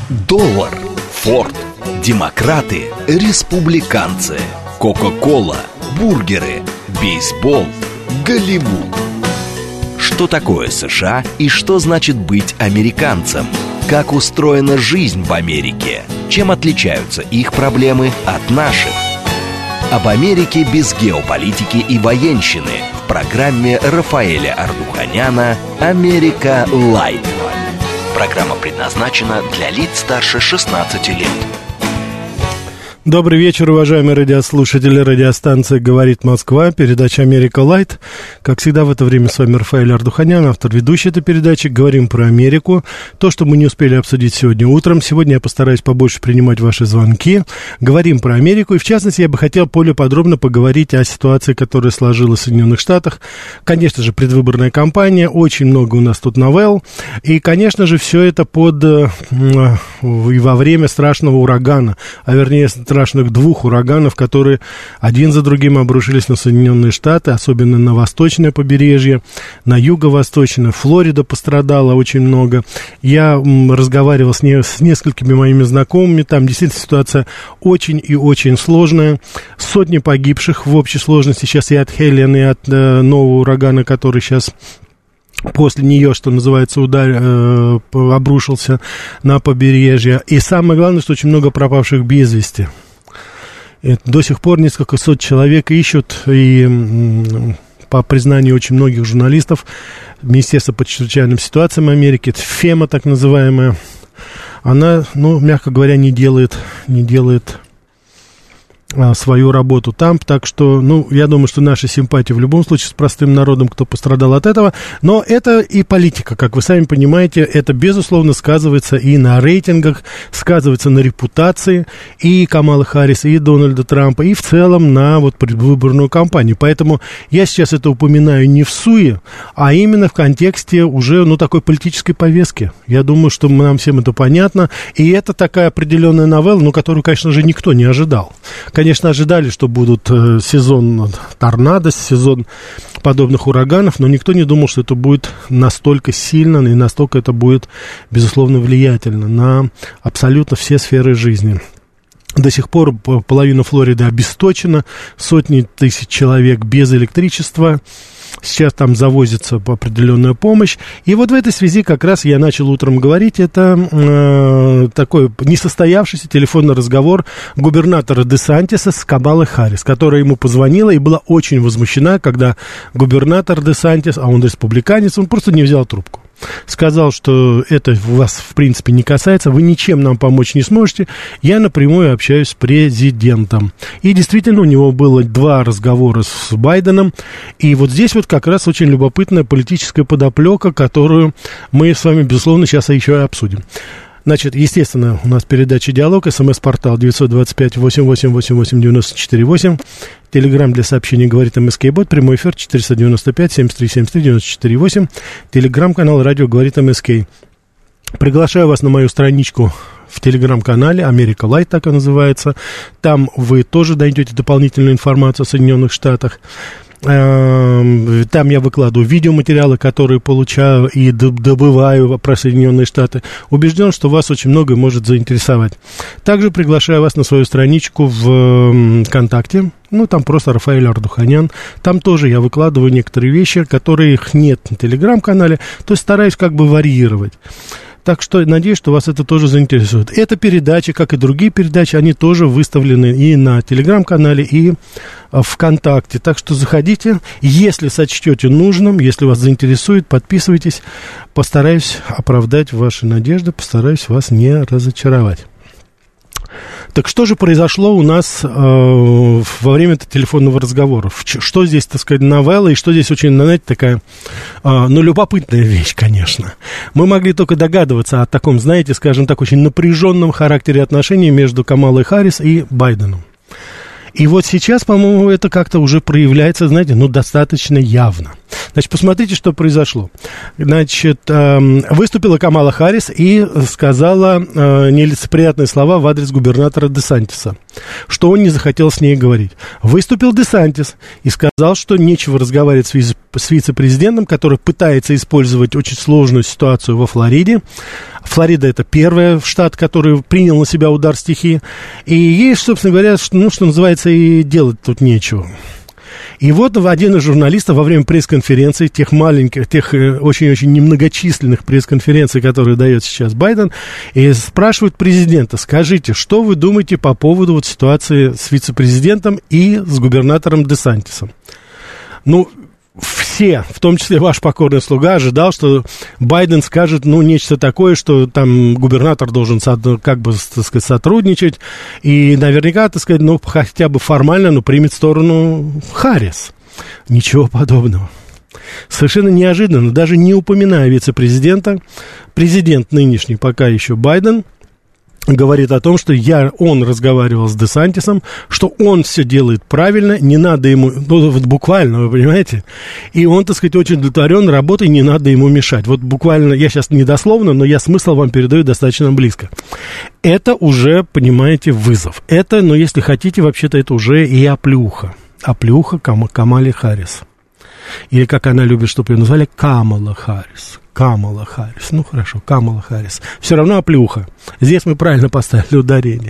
Доллар, Форд, демократы, республиканцы, Кока-кола, бургеры, бейсбол, Голливуд. Что такое США и что значит быть американцем? Как устроена жизнь в Америке? Чем отличаются их проблемы от наших? Об Америке без геополитики и военщины в программе Рафаэля Ардуханяна «Америка Лайт». Программа предназначена для лиц старше 16 лет. Добрый вечер, уважаемые радиослушатели. Радиостанция «Говорит Москва», передача «Америка Лайт». Как всегда, в это время с вами Рафаэль Ардуханян, автор ведущей этой передачи. Говорим про Америку. То, что мы не успели обсудить сегодня утром. Сегодня я постараюсь побольше принимать ваши звонки. Говорим про Америку. И, в частности, я бы хотел более подробно поговорить о ситуации, которая сложилась в Соединенных Штатах. Конечно же, предвыборная кампания. Очень много у нас тут новелл. И, конечно же, все это и во время страшного урагана, а вернее, страшных двух ураганов, которые один за другим обрушились на Соединенные Штаты, особенно на восточное побережье, на юго-восточное. Флорида пострадала очень много. Я разговаривал с несколькими моими знакомыми. Там действительно ситуация очень и очень сложная. Сотни погибших в общей сложности сейчас и от Хелен, и от нового урагана, который сейчас после нее, что называется, обрушился на побережье. И самое главное, что очень много пропавших без вести. До сих пор несколько сот человек ищут, и по признанию очень многих журналистов, Министерство по чрезвычайным ситуациям Америки, ФЕМА так называемая, она, мягко говоря, не делает свою работу там, так что, я думаю, что наши симпатии в любом случае с простым народом, кто пострадал от этого, но это и политика, как вы сами понимаете, это, безусловно, сказывается и на рейтингах, сказывается на репутации и Камалы Харрис, и Дональда Трампа, и в целом на предвыборную кампанию, поэтому я сейчас это упоминаю не в суе, а именно в контексте уже, такой политической повестки. Я думаю, что нам всем это понятно, и это такая определенная новелла, которую, конечно же, никто не ожидал. Конечно, ожидали, что будут сезон торнадо, сезон подобных ураганов, но никто не думал, что это будет настолько сильно и настолько это будет, безусловно, влиятельно на абсолютно все сферы жизни. До сих пор половина Флориды обесточена, сотни тысяч человек без электричества. Сейчас там завозится определенная помощь. И в этой связи как раз я начал утром говорить, это такой несостоявшийся телефонный разговор губернатора Десантиса с Камалой Харрис, которая ему позвонила и была очень возмущена, когда губернатор Десантис, а он республиканец, он просто не взял трубку. Сказал, что это вас, в принципе, не касается, вы ничем нам помочь не сможете, я напрямую общаюсь с президентом. И действительно, у него было 2 разговора с Байденом, и здесь как раз очень любопытная политическая подоплека, которую мы с вами, безусловно, сейчас еще и обсудим. Значит, естественно, у нас передача «Диалог», СМС-портал 925-88-88-94-8, Телеграм для сообщений «Говорит МСК-бот», прямой эфир 495-73-73-94-8, Телеграм-канал «Радио Говорит МСК». Приглашаю вас на мою страничку в Телеграм-канале «Америка Лайт», так и называется. Там вы тоже найдете дополнительную информацию о Соединенных Штатах. Там я выкладываю видеоматериалы, которые получаю и добываю про Соединенные Штаты. Убежден, что вас очень многое может заинтересовать. Также приглашаю вас на свою страничку в ВКонтакте. Там просто Рафаэль Ардуханян. Там тоже я выкладываю некоторые вещи, которых нет на Телеграм-канале. То есть стараюсь варьировать. Так что надеюсь, что вас это тоже заинтересует. Эта передача, как и другие передачи, они тоже выставлены и на Телеграм-канале, и ВКонтакте. Так что заходите, если сочтете нужным, если вас заинтересует, подписывайтесь. Постараюсь оправдать ваши надежды, постараюсь вас не разочаровать. Так что же произошло у нас во время этого телефонного разговора? Что здесь, так сказать, новелла, и что здесь очень, такая, любопытная вещь, конечно. Мы могли только догадываться о таком, скажем так, очень напряженном характере отношений между Камалой Харрис и Байденом. И сейчас, по-моему, это как-то уже проявляется, достаточно явно. Значит, посмотрите, что произошло. Значит, выступила Камала Харрис и сказала нелицеприятные слова в адрес губернатора Десантиса, что он не захотел с ней говорить. Выступил Десантис и сказал, что нечего разговаривать с вице-президентом, который пытается использовать очень сложную ситуацию во Флориде. Флорида — это первый штат, который принял на себя удар стихии. И ей, собственно говоря, что называется, и делать тут нечего. И вот один из журналистов во время пресс-конференции, тех маленьких, тех очень-очень немногочисленных пресс-конференций, которые дает сейчас Байден, и спрашивает президента: скажите, что вы думаете по поводу вот ситуации с вице-президентом и с губернатором Десантисом? Ну, все, в том числе ваш покорный слуга, ожидал, что Байден скажет, ну, нечто такое, что там губернатор должен, как бы, так сказать, сотрудничать, и наверняка, так сказать, ну, хотя бы формально, но примет сторону Харрис. Ничего подобного. Совершенно неожиданно, даже не упоминая вице-президента, президент нынешний, пока еще Байден, говорит о том, что он разговаривал с Десантисом, что он все делает правильно, не надо ему, ну, вот буквально, вы понимаете, и он, так сказать, очень удовлетворен работой, не надо ему мешать. Вот буквально, я сейчас не дословно, но я смысл вам передаю достаточно близко. Это уже, понимаете, вызов. Это, ну, если хотите, вообще-то это уже и оплюха. Оплюха Камале Харрис. Или, как она любит, чтобы ее назвали, Камала Харрис. Камала Харрис. Ну, хорошо, Камала Харрис. Все равно оплюха. Здесь мы правильно поставили ударение.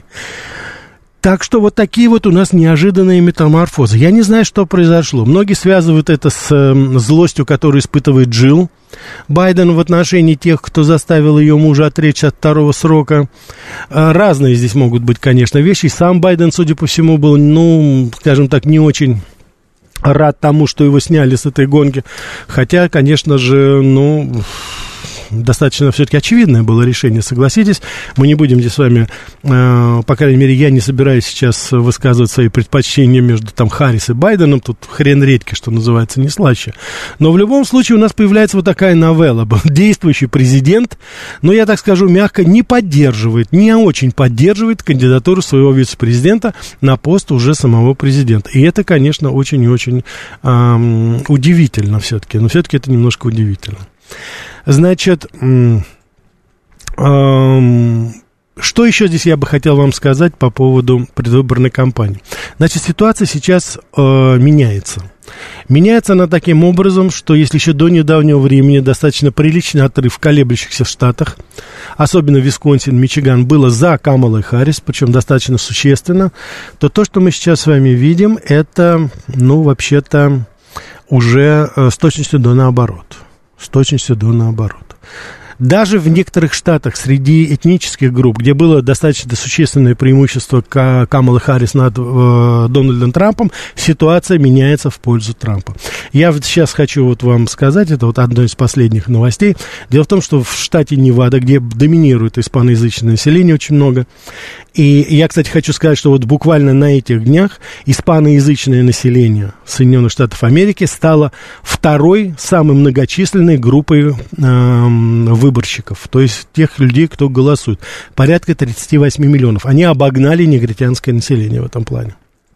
Так что вот такие вот у нас неожиданные метаморфозы. Я не знаю, что произошло. Многие связывают это с злостью, которую испытывает Джилл Байден в отношении тех, кто заставил ее мужа отречься от второго срока. Разные здесь могут быть, конечно, вещи. И сам Байден, судя по всему, был, ну, скажем так, не очень рад тому, что его сняли с этой гонки. Хотя, конечно же, ну, достаточно все-таки очевидное было решение, согласитесь. Мы не будем здесь с вами, по крайней мере, я не собираюсь сейчас высказывать свои предпочтения между там Харрис и Байденом. Тут хрен редьки, что называется, не слаще. Но в любом случае у нас появляется вот такая новелла. Действующий президент, но я так скажу мягко, не поддерживает, не очень поддерживает кандидатуру своего вице-президента на пост уже самого президента. И это, конечно, очень и очень удивительно все-таки. Но все-таки это немножко удивительно. Значит, что еще здесь я бы хотел вам сказать по поводу предвыборной кампании? Значит, ситуация сейчас меняется. Меняется она таким образом, что если еще до недавнего времени достаточно приличный отрыв в колеблющихся штатах, особенно Висконсин, Мичиган, было за Камалой Харрис, причем достаточно существенно, то то, что мы сейчас с вами видим, это, ну, вообще-то, уже с точностью до наоборот. С точностью до наоборот. Даже в некоторых штатах среди этнических групп, где было достаточно существенное преимущество Камалы Харрис над Дональдом Трампом, ситуация меняется в пользу Трампа. Я вот сейчас хочу вот вам сказать, это вот одно из последних новостей. Дело в том, что в штате Невада, где доминирует испаноязычное население очень много, и я, кстати, хочу сказать, что вот буквально на этих днях испаноязычное население Соединенных Штатов Америки стало второй самой многочисленной группой выборщиков, то есть тех людей, кто голосует. Порядка 38 миллионов. Они обогнали негритянское население в этом плане.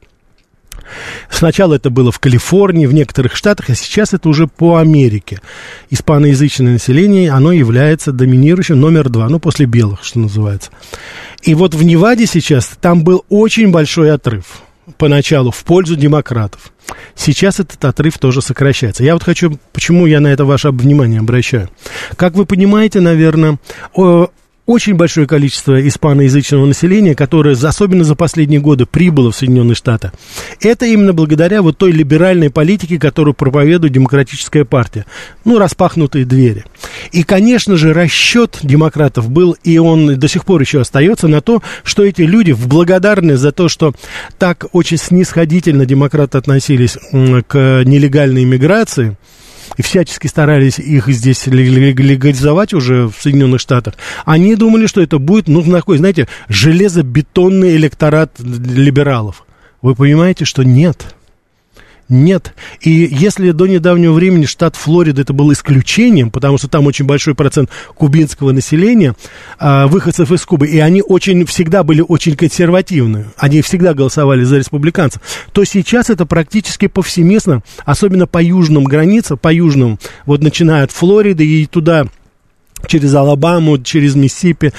Сначала это было в Калифорнии, в некоторых штатах, а сейчас это уже по Америке. Испаноязычное население, оно является доминирующим номер 2, ну, после белых, что называется. И вот в Неваде сейчас там был очень большой отрыв поначалу в пользу демократов. Сейчас этот отрыв тоже сокращается. Я вот хочу, почему я на это ваше внимание обращаю. Как вы понимаете, наверное, очень большое количество испаноязычного населения, которое, особенно за последние годы, прибыло в Соединенные Штаты, это именно благодаря вот той либеральной политике, которую проповедует Демократическая партия. Ну, распахнутые двери. И, конечно же, расчет демократов был, и он до сих пор еще остается, на то, что эти люди в благодарность за то, что так очень снисходительно демократы относились к нелегальной иммиграции, и всячески старались их здесь легализовать уже в Соединенных Штатах, они думали, что это будет, ну, такой, знаете, железобетонный электорат либералов. Вы понимаете, что нет. Нет. И если до недавнего времени штат Флорида это был исключением, потому что там очень большой процент кубинского населения, выходцев из Кубы, и они всегда были очень консервативны, они всегда голосовали за республиканцев, то сейчас это практически повсеместно, особенно по южным границам, по южным, вот начиная от Флориды и туда, через Алабаму, через Миссисипи,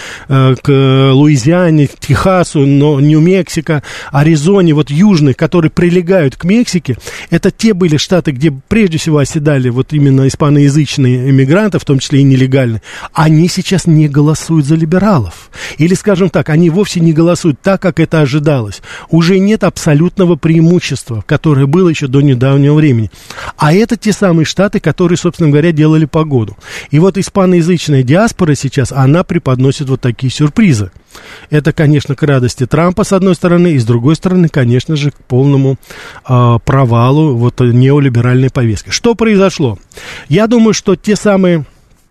к Луизиане, к Техасу, Нью-Мексико, Аризоне, вот южных, которые прилегают к Мексике, это те были штаты, где прежде всего оседали вот именно испаноязычные иммигранты, в том числе и нелегальные. Они сейчас не голосуют за либералов. Или, скажем так, они вовсе не голосуют так, как это ожидалось. Уже нет абсолютного преимущества, которое было еще до недавнего времени. А это те самые штаты, которые, собственно говоря, делали погоду. И вот испаноязычные диаспора сейчас, она преподносит вот такие сюрпризы. Это, конечно, к радости Трампа, с одной стороны, и с другой стороны, конечно же, к полному провалу вот неолиберальной повестки. Что произошло? Я думаю, что те самые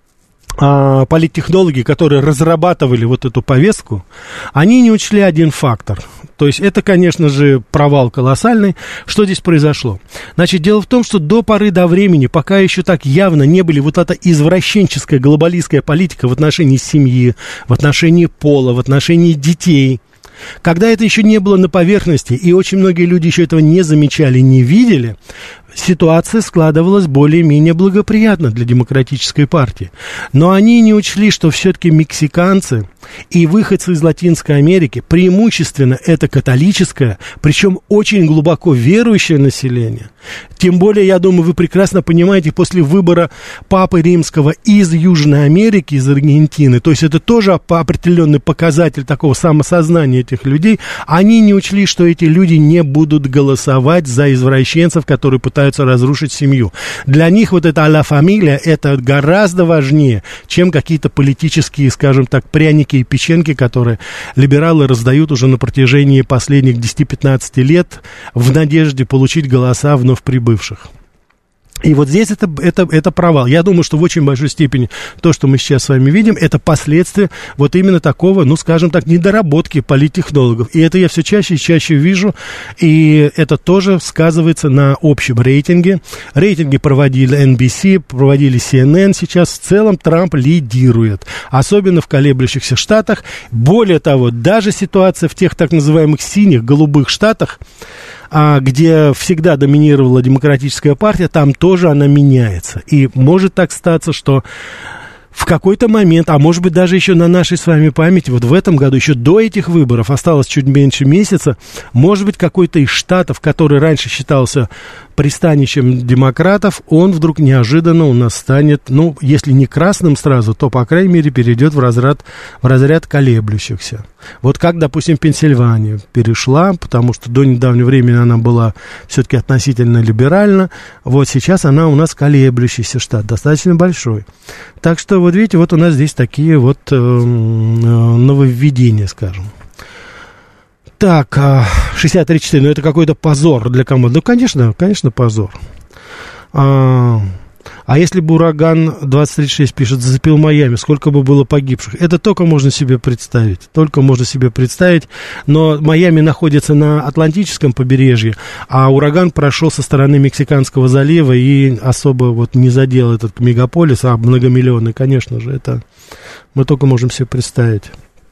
политтехнологи, которые разрабатывали вот эту повестку, они не учли один фактор. То есть это, конечно же, провал колоссальный. Что здесь произошло? Значит, дело в том, что до поры до времени, пока еще так явно не были вот эта извращенческая глобалистская политика в отношении семьи, в отношении пола, в отношении детей, когда это еще не было на поверхности, и очень многие люди еще этого не замечали, не видели, ситуация складывалась более-менее благоприятно для демократической партии. Но они не учли, что все-таки мексиканцы и выходцы из Латинской Америки, преимущественно это католическое, причем очень глубоко верующее население. Тем более, я думаю, вы прекрасно понимаете, после выбора Папы Римского из Южной Америки, из Аргентины, то есть это тоже определенный показатель такого самосознания этих людей, они не учли, что эти люди не будут голосовать за извращенцев, которые пытаются разрушить семью. Для них вот это «ла фамилия» это гораздо важнее, чем какие-то политические, скажем так, пряники и печеньки, которые либералы раздают уже на протяжении последних 10-15 лет в надежде получить голоса вновь прибывших. И вот здесь это провал. Я думаю, что в очень большой степени то, что мы сейчас с вами видим, это последствия вот именно такого, ну, скажем так, недоработки политтехнологов. И это я все чаще и чаще вижу, и это тоже сказывается на общем рейтинге. Рейтинги проводили NBC, проводили CNN. Сейчас в целом Трамп лидирует, особенно в колеблющихся штатах. Более того, даже ситуация в тех так называемых синих, голубых штатах, где всегда доминировала демократическая партия, там тоже она меняется. И может так статься, что в какой-то момент, а может быть даже еще на нашей с вами памяти, вот в этом году, еще до этих выборов, осталось чуть меньше месяца, может быть какой-то из штатов, который раньше считался пристанищем демократов, он вдруг неожиданно у нас станет, ну, если не красным сразу, то, по крайней мере, перейдет в разряд колеблющихся. Вот как, допустим, Пенсильвания перешла, потому что до недавнего времени она была все-таки относительно либеральна, вот сейчас она у нас колеблющийся штат, достаточно большой. Так что, вот видите, вот у нас здесь такие вот нововведения, скажем. Так, 63-4, ну это какой-то позор для команды. Ну, конечно, позор. А если бы ураган 2036 пишет, зацепил Майами, сколько бы было погибших? Это только можно себе представить. Но Майами находится на Атлантическом побережье, а ураган прошел со стороны Мексиканского залива и особо вот не задел этот мегаполис, а многомиллионный, конечно же, это мы только можем себе представить.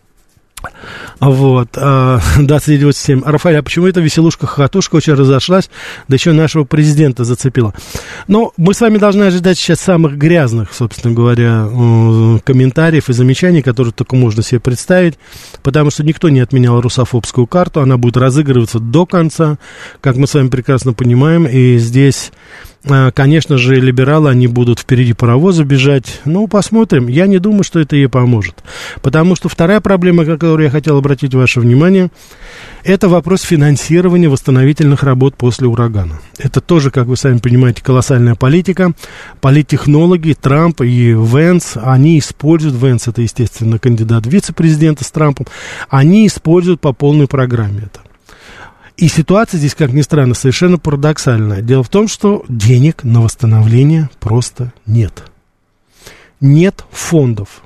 Вот, 29.7. Рафаэль, а почему эта веселушка-хохотушка очень разошлась, да еще нашего президента зацепила? Но мы с вами должны ожидать сейчас самых грязных, собственно говоря, комментариев и замечаний, которые только можно себе представить, потому что никто не отменял русофобскую карту, она будет разыгрываться до конца, как мы с вами прекрасно понимаем, и здесь... Конечно же, либералы, они будут впереди паровоза бежать. Ну, посмотрим. Я не думаю, что это ей поможет. Потому что вторая проблема, на которую я хотел обратить ваше внимание, это вопрос финансирования восстановительных работ после урагана. Это тоже, как вы сами понимаете, колоссальная политика. Политтехнологи, Трамп и Венс, они используют, Венс это, естественно, кандидат в вице-президента с Трампом, они используют по полной программе это. И ситуация здесь, как ни странно, совершенно парадоксальная. Дело в том, что денег на восстановление просто нет. Нет фондов.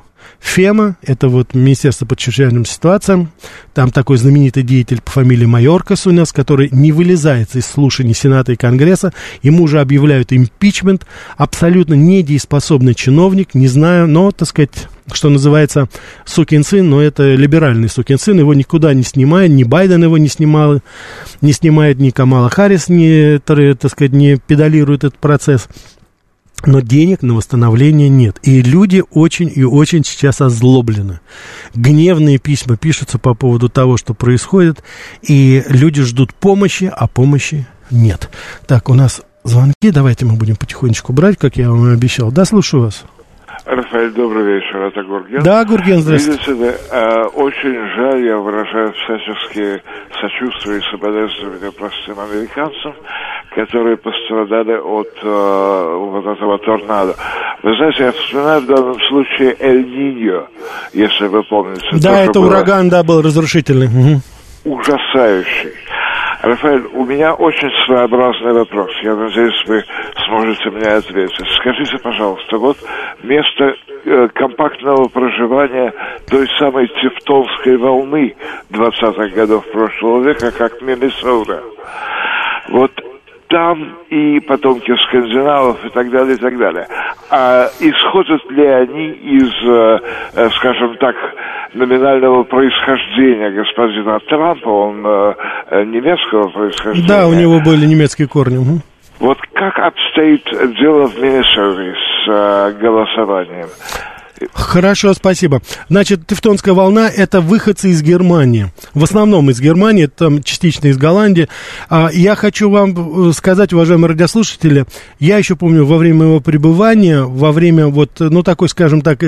ФЕМА, это вот Министерство по чрезвычайным ситуациям, там такой знаменитый деятель по фамилии Майоркас у нас, который не вылезает из слушаний Сената и Конгресса, ему уже объявляют импичмент, абсолютно недееспособный чиновник, не знаю, но, так сказать, что называется, сукин сын, но это либеральный сукин сын, его никуда не снимает, ни Байден его не снимает, ни Камала Харрис, так сказать, не педалирует этот процесс. Но денег на восстановление нет. И люди очень и очень сейчас озлоблены. Гневные письма пишутся по поводу того, что происходит. И люди ждут помощи, а помощи нет. Так, у нас звонки. Давайте мы будем потихонечку брать, как я вам и обещал. Да, слушаю вас. Рафаэль, добрый вечер, это Гурген. Да, Гурген, здравствуйте. Видите, очень жаль, я выражаю всяческие сочувствия и соболезнования простым американцам, которые пострадали от вот этого торнадо. Вы знаете, я вспоминаю в данном случае Эль-Ниньо, если вы помните. Да, это ураган, да, был разрушительный. Угу. Ужасающий. Рафаэль, у меня очень своеобразный вопрос. Я надеюсь, вы сможете мне ответить. Скажите, пожалуйста, вот место компактного проживания той самой тевтонской волны 20-х годов прошлого века, как Миннесота. Вот там и потомки скандинавов и так далее, и так далее. А исходят ли они из, скажем так, номинального происхождения господина Трампа? Он немецкого происхождения. Да, у него были немецкие корни. Угу. Вот как обстоит дело в Миннесоте с голосованием? Хорошо, спасибо. Значит, тевтонская волна – это выходцы из Германии. В основном из Германии, там частично из Голландии. Я хочу вам сказать, уважаемые радиослушатели, я еще помню во время его пребывания, во время вот, ну, такой, скажем так,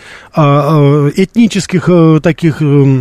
этнических таких...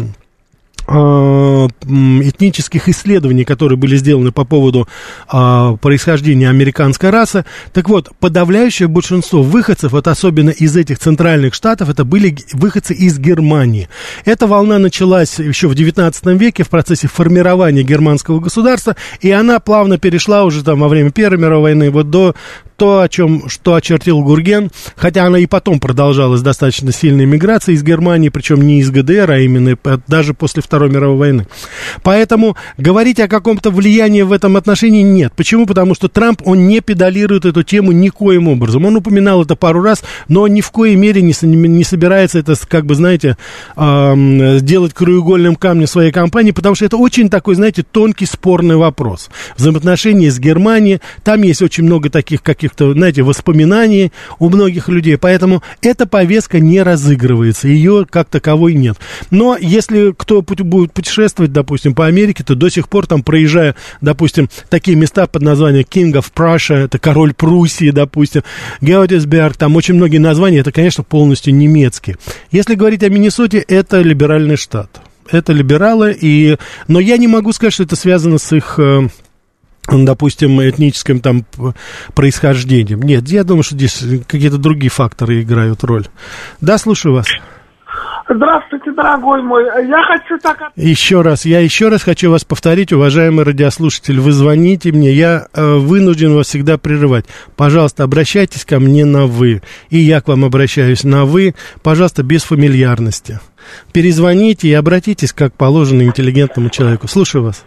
этнических исследований, которые были сделаны по поводу происхождения американской расы. Так вот, подавляющее большинство выходцев, вот особенно из этих центральных штатов, это были выходцы из Германии. Эта волна началась еще в XIX веке в процессе формирования германского государства, и она плавно перешла уже там во время Первой мировой войны вот до то, что очертил Гурген, хотя она и потом продолжалась достаточно сильная миграция из Германии, причем не из ГДР, а именно даже после Второй мировой войны. Поэтому говорить о каком-то влиянии в этом отношении нет. Почему? Потому что Трамп, он не педалирует эту тему никоим образом. Он упоминал это пару раз, но ни в коей мере не собирается это, как бы, знаете, сделать краеугольным камнем своей кампании, потому что это очень такой, знаете, тонкий, спорный вопрос. Взаимоотношения с Германией, там есть очень много таких каких-то, знаете, воспоминаний у многих людей, поэтому эта повестка не разыгрывается, ее как таковой нет. Но если кто будет путешествовать, допустим, по Америке, то до сих пор там, проезжая, допустим, такие места под названием King of Prussia, это король Пруссии, допустим, Геотисберг, там очень многие названия, это, конечно, полностью немецкие. Если говорить о Миннесоте, это либеральный штат. Это либералы, но я не могу сказать, что это связано с их... допустим, этническим там происхождением. Нет, я думаю, что здесь какие-то другие факторы играют роль. Да, слушаю вас. Здравствуйте, дорогой мой. Я хочу так... Я еще раз хочу вас повторить, уважаемый радиослушатель. Вы звоните мне, я вынужден вас всегда прерывать. Пожалуйста, обращайтесь ко мне на «вы». И я к вам обращаюсь на «вы». Пожалуйста, без фамильярности. Перезвоните и обратитесь, как положено, интеллигентному человеку. Слушаю вас.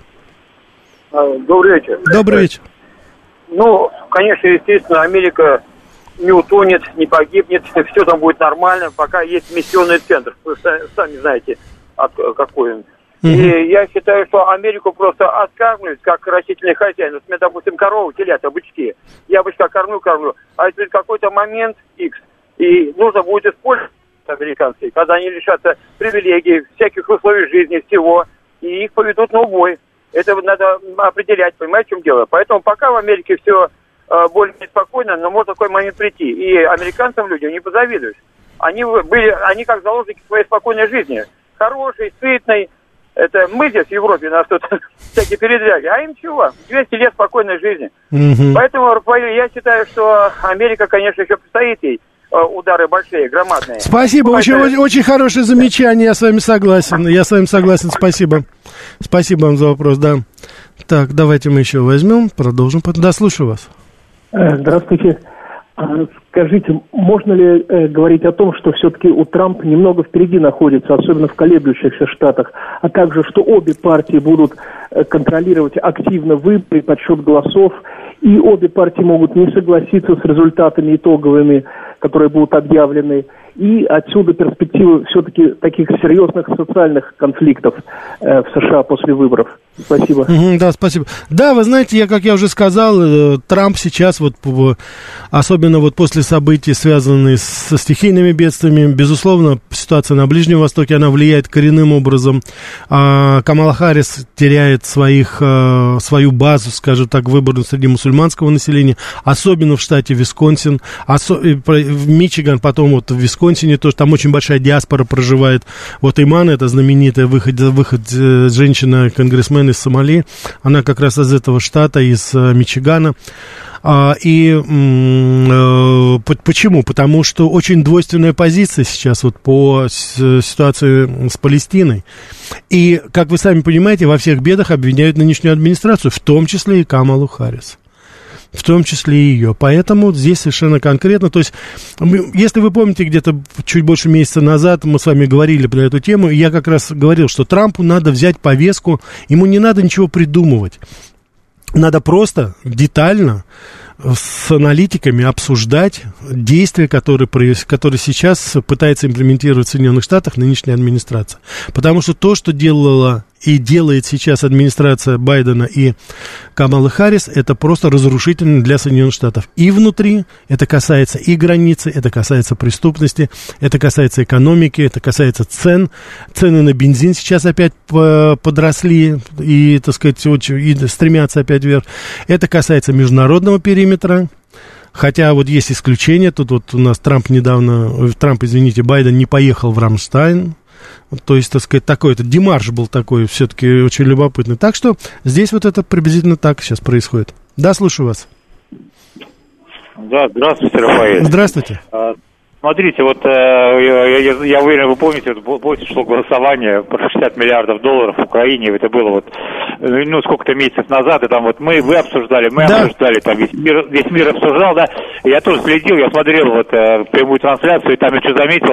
Добрый вечер. Добрый вечер. Ну, конечно, естественно, Америка не утонет, не погибнет, все там будет нормально, пока есть миссионный центр. Вы сами знаете, какой он. И я считаю, что Америку просто откармливают, как растительный хозяин. Вот у меня, допустим, коровы, телята, бычки. Я бычка кормлю. А если в какой-то момент X, и нужно будет использовать американцы, когда они лишатся привилегий, всяких условий жизни, всего, и их поведут на убой. Это надо определять, понимаете, в чем дело. Поэтому пока в Америке все более-менее спокойно, но может такой момент прийти. И американцам людям не позавидуешь. Они как заложники своей спокойной жизни. Хорошей, сытной. Это мы здесь в Европе, нас тут всякие передряги. А им чего? 200 лет спокойной жизни. Поэтому, Рафаэль, я считаю, что Америка, конечно, еще предстоит ей удары большие, громадные. Спасибо, очень хорошее замечание, я с вами согласен, спасибо. Спасибо вам за вопрос, да. Так, давайте мы еще возьмем, продолжим. Да, слушаю вас. Здравствуйте. Скажите, можно ли говорить о том, что все-таки у Трампа немного впереди находится, особенно в колеблющихся штатах, а также, что обе партии будут контролировать активно выборы, подсчет голосов, и обе партии могут не согласиться с результатами итоговыми, которые будут объявлены, и отсюда перспективы все-таки таких серьезных социальных конфликтов в США после выборов? Спасибо. Да, спасибо. Да, вы знаете, как я уже сказал, Трамп сейчас, особенно после событий, связанных со стихийными бедствиями, безусловно, ситуация на Ближнем Востоке, она влияет коренным образом. Камала Харрис теряет свою базу, скажем так, выборную среди мусульманского населения, особенно в штате Висконсин, в Мичиган, потом в Висконсине тоже, там очень большая диаспора проживает. Иман, это знаменитая выход женщина-конгрессмен из Сомали, она как раз из этого штата, из Мичигана. Почему? Потому что очень двойственная позиция сейчас по ситуации с Палестиной. И, как вы сами понимаете, во всех бедах обвиняют нынешнюю администрацию, в том числе и Камалу Харрис. В том числе и ее. Поэтому здесь совершенно конкретно, то есть, если вы помните, где-то чуть больше месяца назад мы с вами говорили про эту тему, и я как раз говорил, что Трампу надо взять повестку, ему не надо ничего придумывать. Надо просто детально с аналитиками обсуждать действия, которые сейчас пытается имплементировать в Соединенных Штатах нынешняя администрация. Потому что то, что делала и делает сейчас администрация Байдена и Камалы Харрис, это просто разрушительно для Соединенных Штатов. И внутри, это касается и границы, это касается преступности, это касается экономики, это касается цен. Цены на бензин сейчас опять подросли и, так сказать, и стремятся опять вверх. Это касается международного периметра. Хотя есть исключение. Тут у нас Байден не поехал в Рамштайн. То есть, так сказать, такой-то демарш был такой, все-таки очень любопытный. Так что здесь это приблизительно так сейчас происходит. Да, слушаю вас. Да, здравствуйте, Рафаэль. Здравствуйте. Смотрите, я уверен, вы помните, шло голосование по $60 миллиардов в Украине, это было сколько-то месяцев назад, и там вы обсуждали, обсуждали, там весь мир обсуждал, да, и я тоже следил, я смотрел прямую трансляцию, и там я что заметил,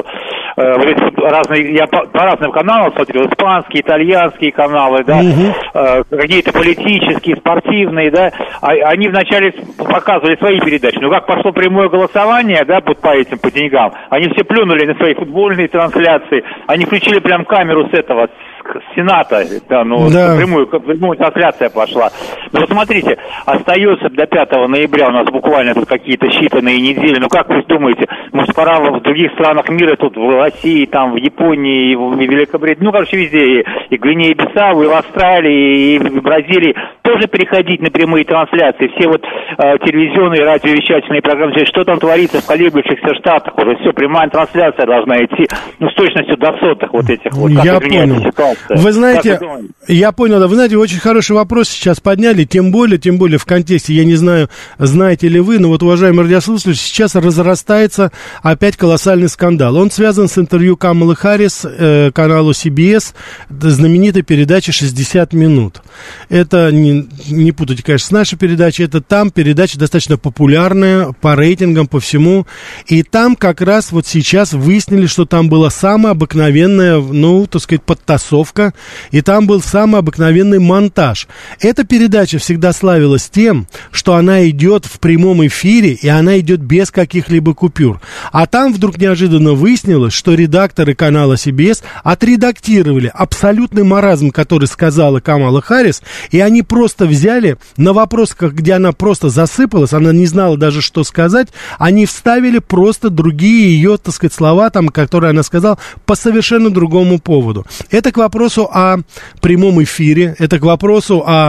я по разным каналам смотрел, испанские, итальянские каналы, да, какие-то политические, спортивные, да, они вначале показывали свои передачи, но как пошло прямое голосование, да, по деньгам, они все плюнули на свои футбольные трансляции, они включили прям камеру с Сената, прямую трансляция пошла. Но смотрите, остается до 5 ноября, у нас буквально тут какие-то считанные недели, как вы думаете, может пора в других странах мира, тут в России, там в Японии, и в Великобритании, везде, и Гвинея-Бисау, и в Австралии, и в Бразилии, тоже переходить на прямые трансляции, все телевизионные, радиовещательные программы, что там творится в колеблющихся штатах, уже все, прямая трансляция должна идти, с точностью до сотых этих, Я понял. Вы знаете, я понял, да, вы знаете, очень хороший вопрос сейчас подняли, тем более в контексте, я не знаю, знаете ли вы, но уважаемые радиослушатели, сейчас разрастается опять колоссальный скандал. Он связан с интервью Камалы Харрис каналу CBS, знаменитой передачи «60 минут». Это, не путайте, конечно, с нашей передачей, это там передача достаточно популярная по рейтингам, по всему, и там как раз сейчас выяснили, что там была самая обыкновенная, так сказать, подтасовка, и там был самый обыкновенный монтаж. Эта передача всегда славилась тем, что она идет в прямом эфире, и она идет без каких-либо купюр. А там вдруг неожиданно выяснилось, что редакторы канала CBS отредактировали абсолютный маразм, который сказала Камала Харрис, и они просто взяли на вопрос, где она просто засыпалась, она не знала даже, что сказать, они вставили просто другие ее, так сказать, слова, которые она сказала, по совершенно другому поводу. Это к вопросу о прямом эфире, это к вопросу о,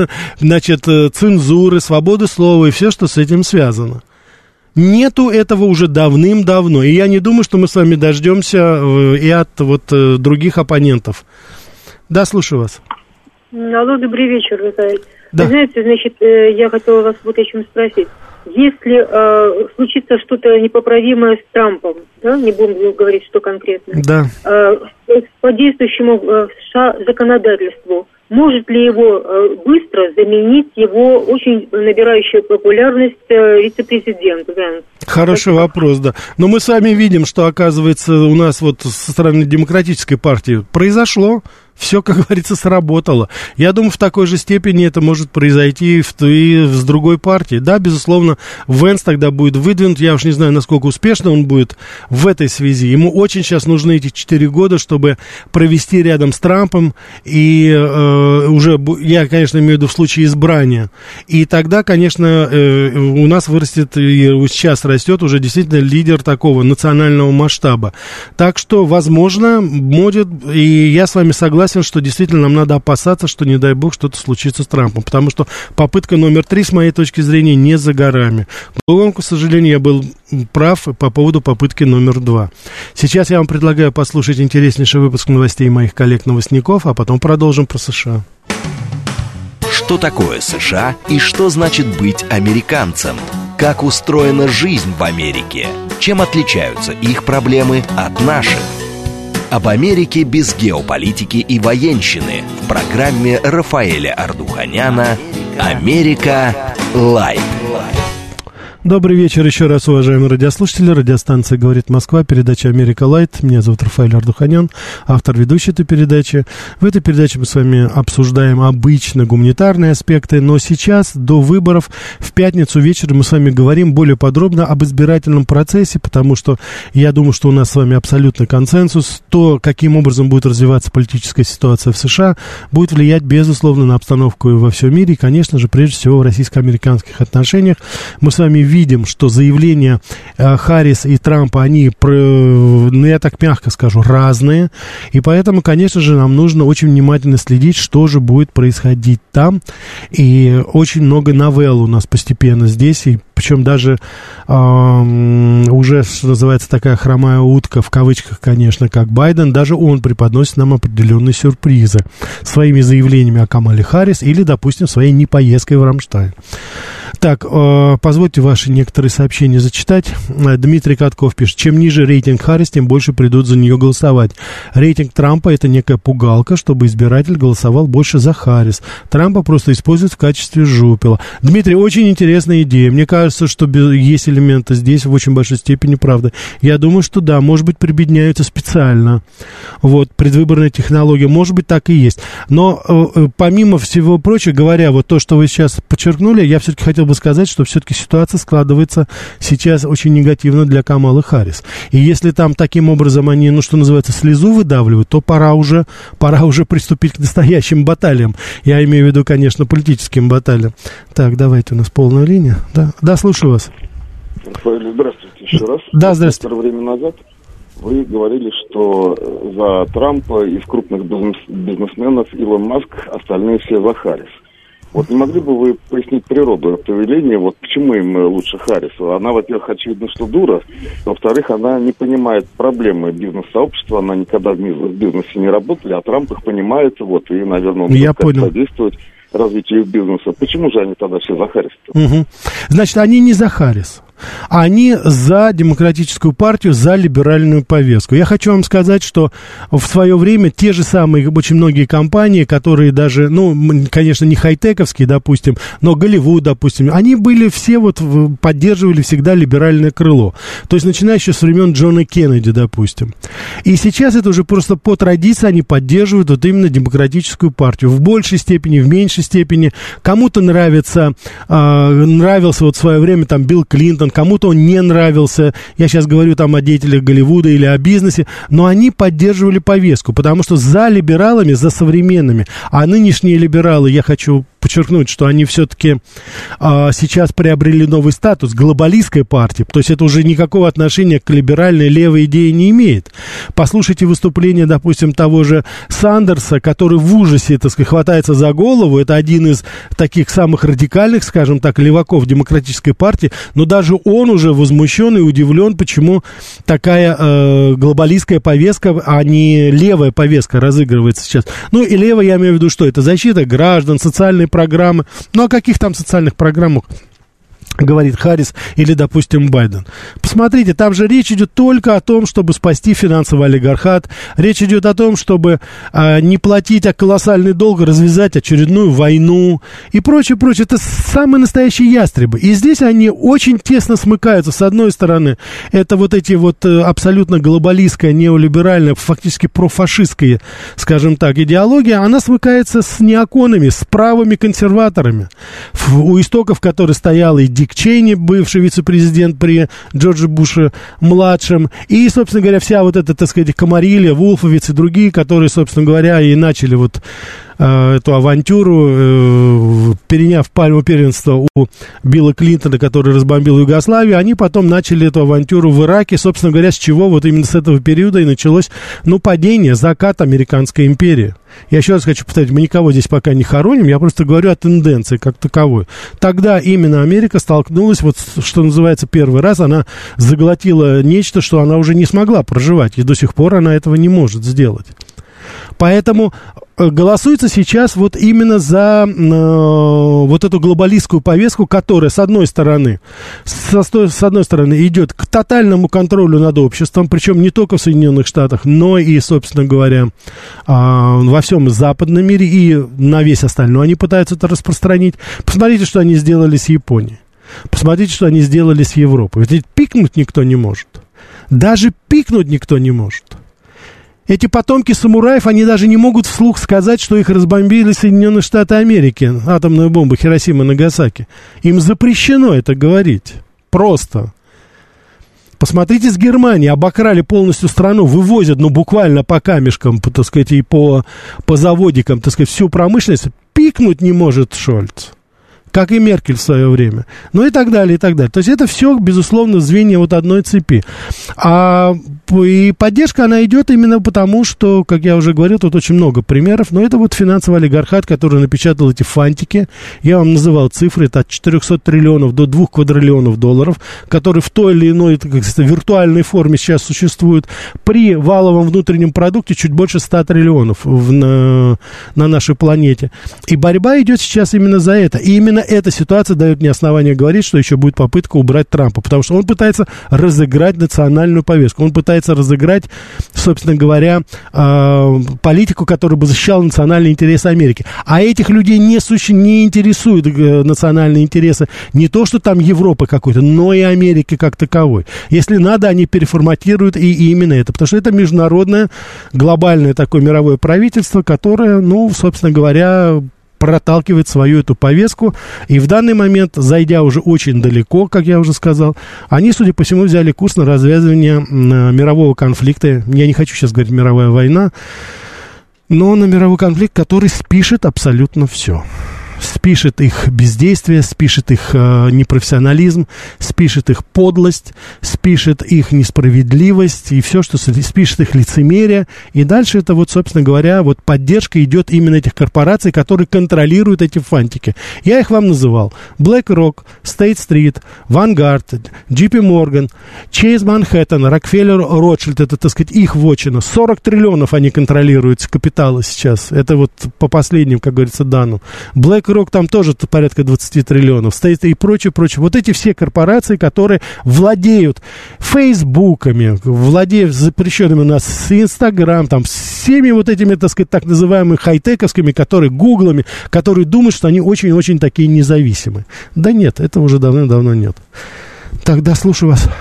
цензуры, свободы слова и все, что с этим связано. Нету этого уже давным-давно, и я не думаю, что мы с вами дождемся и от других оппонентов. Да, слушаю вас. Алло, добрый вечер, Рафаэль. Да. Вы знаете, я хотела вас о чем спросить. Если случится что-то непоправимое с Трампом, да, не будем говорить, что конкретно, да. По действующему в США законодательству, может ли его быстро заменить его очень набирающая популярность вице-президент Венс? Хороший вопрос, да. Но мы с вами видим, что, оказывается, у нас вот со стороны демократической партии произошло. Все, как говорится, сработало. Я думаю, в такой же степени это может произойти и с другой партией. Да, безусловно, Венс тогда будет выдвинут. Я уж не знаю, насколько успешно он будет в этой связи. Ему очень сейчас нужны эти 4 года, чтобы провести рядом с Трампом. И уже, я, конечно, имею в виду в случае избрания. И тогда, конечно, у нас вырастет, и сейчас растет уже действительно лидер такого национального масштаба. Так что, возможно, будет, и я с вами согласен, что действительно нам надо опасаться, что, не дай бог, что-то случится с Трампом. Потому что попытка номер 3, с моей точки зрения, не за горами. Но, к сожалению, я был прав по поводу попытки номер 2. Сейчас я вам предлагаю послушать интереснейший выпуск новостей моих коллег-новостников, а потом продолжим про США. Что такое США и что значит быть американцем? Как устроена жизнь в Америке? Чем отличаются их проблемы от наших? Об Америке без геополитики и военщины в программе Рафаэля Ардуханяна «Америка Лайв». Добрый вечер еще раз, уважаемые радиослушатели. Радиостанция «Говорит Москва», передача «Америка Лайт». Меня зовут Рафаэль Ардуханян, автор ведущей этой передачи. В этой передаче мы с вами обсуждаем обычно гуманитарные аспекты, но сейчас, до выборов, в пятницу вечером мы с вами говорим более подробно об избирательном процессе, потому что я думаю, что у нас с вами абсолютный консенсус. То, каким образом будет развиваться политическая ситуация в США, будет влиять, безусловно, на обстановку во всем мире и, конечно же, прежде всего в российско-американских отношениях. Мы с вами видим, что заявления Харрис и Трампа, они, ну, я так мягко скажу, разные. И поэтому, конечно же, нам нужно очень внимательно следить, что же будет происходить там. И очень много новелл у нас постепенно здесь. И причем даже уже, что называется, такая хромая утка, в кавычках, конечно, как Байден, даже он преподносит нам определенные сюрпризы своими заявлениями о Камале Харрис или, допустим, своей непоездкой в Рамштайн. Так, позвольте ваши некоторые сообщения зачитать. Дмитрий Катков пишет: чем ниже рейтинг Харрис, тем больше придут за нее голосовать. Рейтинг Трампа — это некая пугалка, чтобы избиратель голосовал больше за Харрис. Трампа просто используют в качестве жупела. Дмитрий, очень интересная идея. Мне кажется, что есть элементы здесь в очень большой степени правда. Я думаю, что да, может быть, прибедняются специально. Вот, предвыборная технология, может быть, так и есть. Но помимо всего прочего, говоря, вот то, что вы сейчас подчеркнули, я все-таки хотел бы сказать, что все-таки ситуация складывается сейчас очень негативно для Камалы Харрис. И если там таким образом они, ну, что называется, слезу выдавливают, то пора уже приступить к настоящим баталиям. Я имею в виду, конечно, политическим баталиям. Так, давайте, у нас полная линия. Да, слушаю вас. Здравствуйте еще раз. Да, здравствуйте. Некоторое время назад вы говорили, что за Трампа из крупных бизнесменов Илон Маск, остальные все за Харрис. Вот не могли бы вы пояснить природу этого явления, вот почему им лучше Харрис? Она, во-первых, очевидно, что дура, во-вторых, она не понимает проблемы бизнес-сообщества, она никогда в бизнесе не работала, а Трамп их понимает, вот, и, наверное, он будет содействовать развитию бизнеса. Почему же они тогда все за Харрис-то? Угу. Значит, они не за Харрис. Они за демократическую партию, за либеральную повестку. Я хочу вам сказать, что в свое время те же самые, очень многие компании, которые даже, ну, конечно, не хай-тековские, допустим, но Голливуд, допустим, они были все вот, поддерживали всегда либеральное крыло. То есть, начиная еще с времен Джона Кеннеди, допустим. И сейчас это уже просто по традиции они поддерживают вот именно демократическую партию. В большей степени, в меньшей степени. Кому-то нравился вот в свое время там Билл Клинтон, кому-то он не нравился, я сейчас говорю там о деятелях Голливуда или о бизнесе, но они поддерживали повестку, потому что за либералами, за современными, а нынешние либералы, я хочу подчеркнуть, что они все-таки сейчас приобрели новый статус глобалистской партии, то есть это уже никакого отношения к либеральной левой идее не имеет. Послушайте выступление, допустим, того же Сандерса, который в ужасе, так сказать, хватается за голову, это один из таких самых радикальных, скажем так, леваков демократической партии, но даже он уже возмущен и удивлен, почему такая глобалистская повестка, а не левая повестка разыгрывается сейчас. Ну и левая, я имею в виду, что это защита граждан, социальные программы. Ну, о каких там социальных программах говорит Харрис или, допустим, Байден. Посмотрите, там же речь идет только о том, чтобы спасти финансовый олигархат. Речь идет о том, чтобы не платить колоссальный долг, развязать очередную войну и прочее, прочее. Это самые настоящие ястребы. И здесь они очень тесно смыкаются. С одной стороны, это вот эти вот абсолютно глобалистская, неолиберальная, фактически профашистская, скажем так, идеология. Она смыкается с неоконами, с правыми консерваторами, у истоков которой стоял и Дик Чейни, бывший вице-президент при Джордже Буше-младшем, и, собственно говоря, вся вот эта, так сказать, Камарилья, Вулфовиц и другие, которые, собственно говоря, и начали вот эту авантюру, переняв пальму первенства у Билла Клинтона, который разбомбил Югославию, они потом начали эту авантюру в Ираке, собственно говоря, с чего вот именно с этого периода и началось, падение, закат американской империи. Я еще раз хочу повторить, мы никого здесь пока не хороним, я просто говорю о тенденции как таковой. Тогда именно Америка столкнулась, вот что называется, первый раз, она заглотила нечто, что она уже не смогла проживать, и до сих пор она этого не может сделать. Поэтому голосуется сейчас вот именно за вот эту глобалистскую повестку, которая, с одной стороны, идет к тотальному контролю над обществом, причем не только в Соединенных Штатах, но и, собственно говоря, во всем западном мире, и на весь остальной они пытаются это распространить. Посмотрите, что они сделали с Японией. Посмотрите, что они сделали с Европой. Ведь пикнуть никто не может. Даже пикнуть никто не может. Эти потомки самураев, они даже не могут вслух сказать, что их разбомбили Соединенные Штаты Америки, атомную бомбу Хиросима и Нагасаки. Им запрещено это говорить. Просто. Посмотрите с Германии, обокрали полностью страну, вывозят, буквально по камешкам, так сказать, и по заводикам, так сказать, всю промышленность. Пикнуть не может Шольц. Как и Меркель в свое время. И так далее, и так далее. То есть это все, безусловно, звенья вот одной цепи. И поддержка, она идет именно потому, что, как я уже говорил, тут очень много примеров, но это вот финансовый олигархат, который напечатал эти фантики. Я вам называл цифры, это от 400 триллионов до 2 квадриллионов долларов, которые в той или иной, так сказать, виртуальной форме сейчас существуют. При валовом внутреннем продукте чуть больше 100 триллионов на нашей планете. И борьба идет сейчас именно за это. И именно эта ситуация дает мне основание говорить, что еще будет попытка убрать Трампа, потому что он пытается разыграть национальную повестку, он пытается разыграть, собственно говоря, политику, которая бы защищала национальные интересы Америки. А этих людей не интересуют национальные интересы не то, что там Европы какой-то, но и Америки как таковой. Если надо, они переформатируют и именно это, потому что это международное, глобальное такое мировое правительство, которое, собственно говоря, проталкивает свою эту повестку, и в данный момент, зайдя уже очень далеко, как я уже сказал, они, судя по всему, взяли курс на развязывание мирового конфликта. Я не хочу сейчас говорить «мировая война», но на мировой конфликт, который спишет абсолютно все. Спишет их бездействие, спишет их непрофессионализм, спишет их подлость, спишет их несправедливость и все, что спишет их лицемерие. И дальше это вот, собственно говоря, вот поддержка идет именно этих корпораций, которые контролируют эти фантики. Я их вам называл. BlackRock, State Street, Vanguard, JP Morgan, Chase Manhattan, Rockefeller, Rothschild, это, так сказать, их вотчина. 40 триллионов они контролируют капитала сейчас. Это вот по последним, как говорится, данным. BlackRock там тоже порядка 20 триллионов стоит и прочее. Вот эти все корпорации, которые владеют фейсбуками, владеют запрещенными у нас Инстаграм, там, всеми вот этими, так сказать, так называемыми хай-тековскими, которые гуглами, которые думают, что они очень-очень такие независимые. Да нет, этого уже давным-давно нет. Тогда слушаю вас.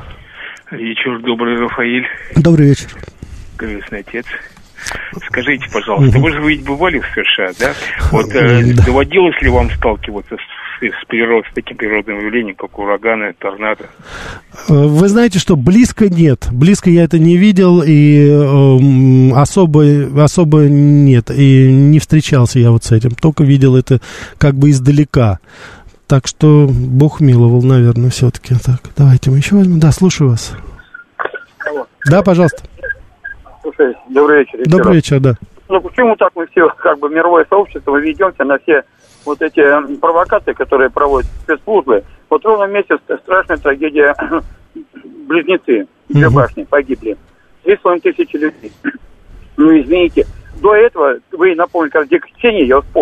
Вечер добрый, Рафаэль. Добрый вечер. Крестный отец. Скажите, пожалуйста, вы же ведь бывали в США, да? Вот да. Доводилось ли вам сталкиваться с таким природным явлением, как ураганы, торнадо? Вы знаете, что близко нет. Близко я это не видел, и особо нет. И не встречался я вот с этим. Только видел это как бы издалека. Так что Бог миловал, наверное, все-таки. Так, давайте мы еще возьмем. Да, слушаю вас. Алло. Да, пожалуйста. Слушай, добрый вечер. Добрый вечер, да. Почему так мы все, мировое сообщество, ведемся на все вот эти провокации, которые проводят спецслужбы? Вот ровно месяц страшная трагедия. Близнецы, две башни погибли. 3,5 тысячи людей. Извините. До этого, вы напомните, как Дик Чейни, я вспомнил,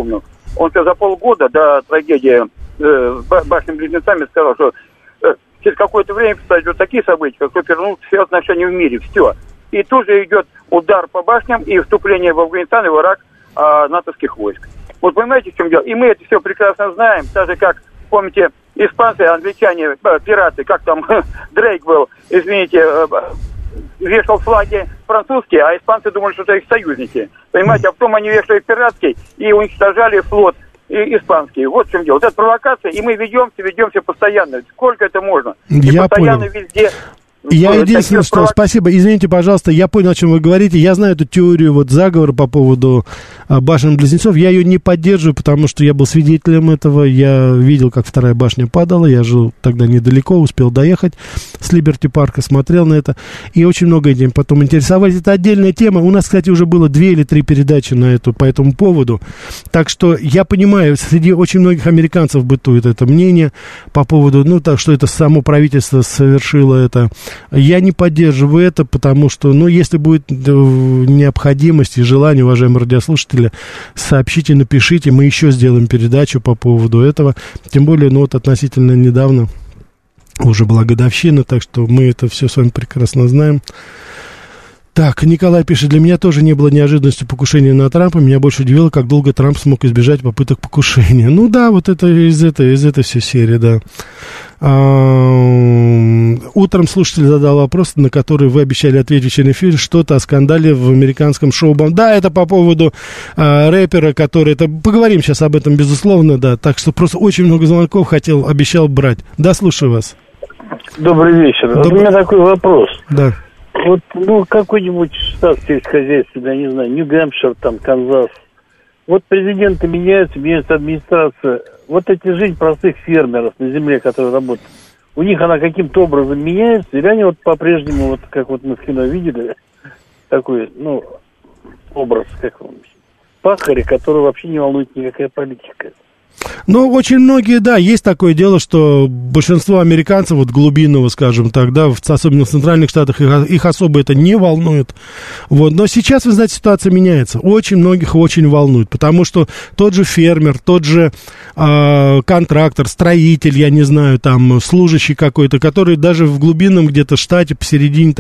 Он за полгода до трагедии с башнями-близнецами сказал, что через какое-то время произойдут такие события, как перевернут все отношения в мире, все. И тут же идет удар по башням и вступление в Афганистан и в Ирак натовских войск. Вот понимаете, в чем дело? И мы это все прекрасно знаем, так же как, помните, испанцы, англичане, пираты, как там Дрейк был, извините, вешал флаги французские, а испанцы думали, что это их союзники. Понимаете, а потом они вешали пиратский и уничтожали флот испанский. Вот в чем дело. Вот это провокация, и мы ведемся постоянно. Сколько это можно? И я постоянно понял. Везде. Я единственное, что... Спасибо, извините, пожалуйста, я понял, о чем вы говорите. Я знаю эту теорию вот заговора по поводу башен-близнецов. Я ее не поддерживаю, потому что я был свидетелем этого. Я видел, как вторая башня падала. Я жил тогда недалеко, успел доехать с Либерти-парка, смотрел на это. И очень много этим потом интересовались. Это отдельная тема. У нас, кстати, уже было 2 или 3 передачи по этому поводу. Так что я понимаю, среди очень многих американцев бытует это мнение по поводу, что это само правительство совершило это. Я не поддерживаю это, потому что, если будет необходимость и желание, уважаемые радиослушатели, сообщите, напишите, мы еще сделаем передачу по поводу этого. Тем более, относительно недавно уже была годовщина, так что мы это все с вами прекрасно знаем. Так, Николай пишет, для меня тоже не было неожиданностью покушения на Трампа. Меня больше удивило, как долго Трамп смог избежать попыток покушения. Вот это из этой всей серии, да. Утром слушатель задал вопрос, на который вы обещали ответить в эфире, что-то о скандале в американском шоу. Да, это по поводу рэпера, который... Поговорим сейчас об этом, безусловно, да. Так что просто очень много звонков обещал брать. Да, слушаю вас. Добрый вечер. Вот у меня такой вопрос. Да. Вот, какой-нибудь штат сельскохозяйственный, я не знаю, Нью-Гэмпшир, Канзас. Вот президенты меняются администрация. Вот эти жизнь простых фермеров на земле, которые работают, у них она каким-то образом меняется? Или они по-прежнему, как мы в кино видели, такой, образ, пахаря, который вообще не волнует никакая политика? Очень многие, да, есть такое дело, что большинство американцев, глубинного, скажем так, да, особенно в центральных штатах, их особо это не волнует. Но сейчас, вы знаете, ситуация меняется. Очень многих очень волнует, потому что тот же фермер, тот же контрактор, строитель, я не знаю, служащий какой-то, который даже в глубинном где-то штате, посередине